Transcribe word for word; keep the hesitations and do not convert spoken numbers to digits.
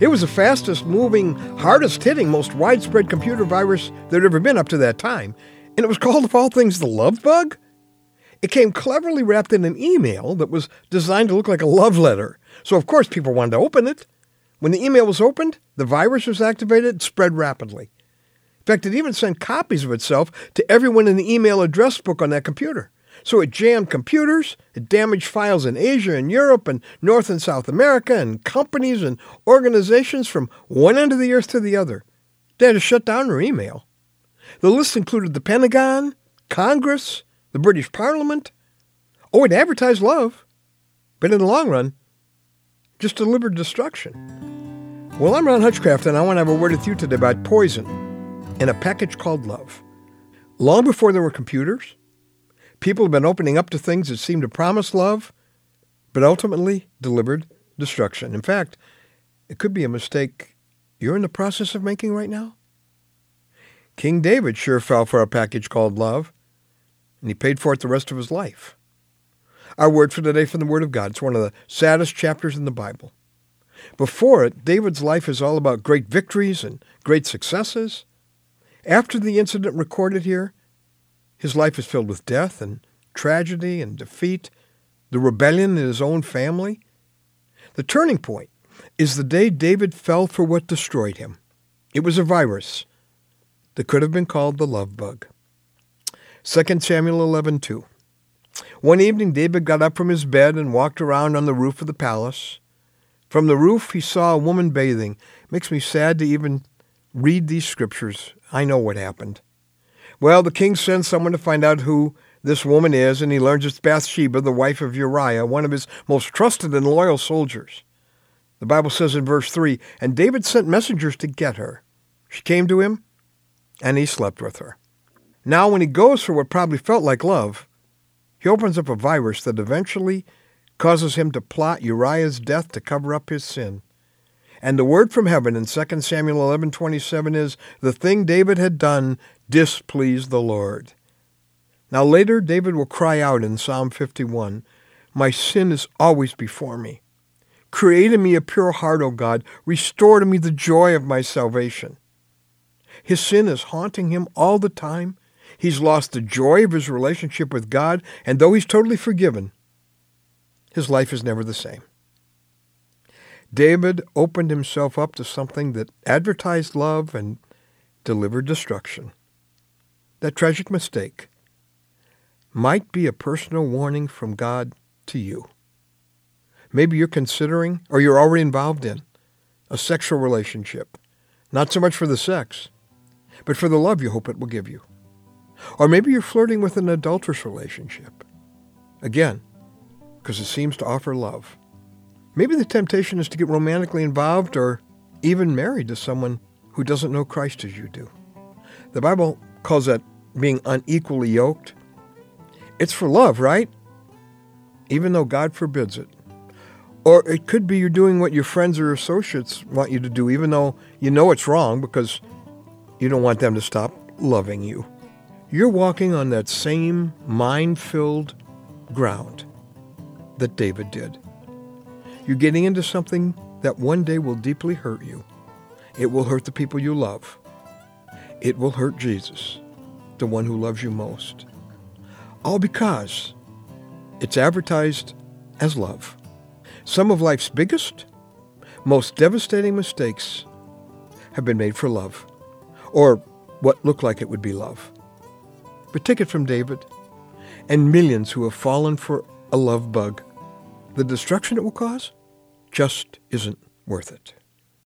It was the fastest moving, hardest hitting, most widespread computer virus that had ever been up to that time. And it was called, of all things, the love bug. It came cleverly wrapped in an email that was designed to look like a love letter. So, of course, people wanted to open it. When the email was opened, the virus was activated and spread rapidly. In fact, it even sent copies of itself to everyone in the email address book on that computer. So it jammed computers, it damaged files in Asia and Europe and North and South America and companies and organizations from one end of the earth to the other. They had to shut down their email. The list included the Pentagon, Congress, the British Parliament. Oh, it advertised love, but in the long run, just delivered destruction. Well, I'm Ron Hutchcraft, and I want to have a word with you today about poison in a package called love. Long before there were computers, people have been opening up to things that seemed to promise love, but ultimately delivered destruction. In fact, it could be a mistake you're in the process of making right now. King David sure fell for a package called love, and he paid for it the rest of his life. Our word for today from the Word of God. It's one of the saddest chapters in the Bible. Before it, David's life is all about great victories and great successes. After the incident recorded here, his life is filled with death and tragedy and defeat, the rebellion in his own family. The turning point is the day David fell for what destroyed him. It was a virus that could have been called the love bug. Second Samuel eleven two. One evening, David got up from his bed and walked around on the roof of the palace. From the roof, he saw a woman bathing. It makes me sad to even read these scriptures. I know what happened. Well, the king sends someone to find out who this woman is, and he learns it's Bathsheba, the wife of Uriah, one of his most trusted and loyal soldiers. The Bible says in verse three, and David sent messengers to get her. She came to him, and he slept with her. Now, when he goes for what probably felt like love, he opens up a virus that eventually causes him to plot Uriah's death to cover up his sin. And the word from heaven in Second Samuel eleven twenty-seven is, the thing David had done displeased the Lord. Now later, David will cry out in Psalm fifty-one, my sin is always before me. Create in me a pure heart, O God. Restore to me the joy of my salvation. His sin is haunting him all the time. He's lost the joy of his relationship with God, and though he's totally forgiven, his life is never the same. David opened himself up to something that advertised love and delivered destruction. That tragic mistake might be a personal warning from God to you. Maybe you're considering, or you're already involved in, a sexual relationship. Not so much for the sex, but for the love you hope it will give you. Or maybe you're flirting with an adulterous relationship. Again, because it seems to offer love. Maybe the temptation is to get romantically involved or even married to someone who doesn't know Christ as you do. The Bible calls that being unequally yoked. It's for love, right? Even though God forbids it. Or it could be you're doing what your friends or associates want you to do, even though you know it's wrong because you don't want them to stop loving you. You're walking on that same mind-filled ground that David did. You're getting into something that one day will deeply hurt you. It will hurt the people you love. It will hurt Jesus, the one who loves you most. All because it's advertised as love. Some of life's biggest, most devastating mistakes have been made for love, or what looked like it would be love. But take it from David and millions who have fallen for a love bug. The destruction it will cause just isn't worth it.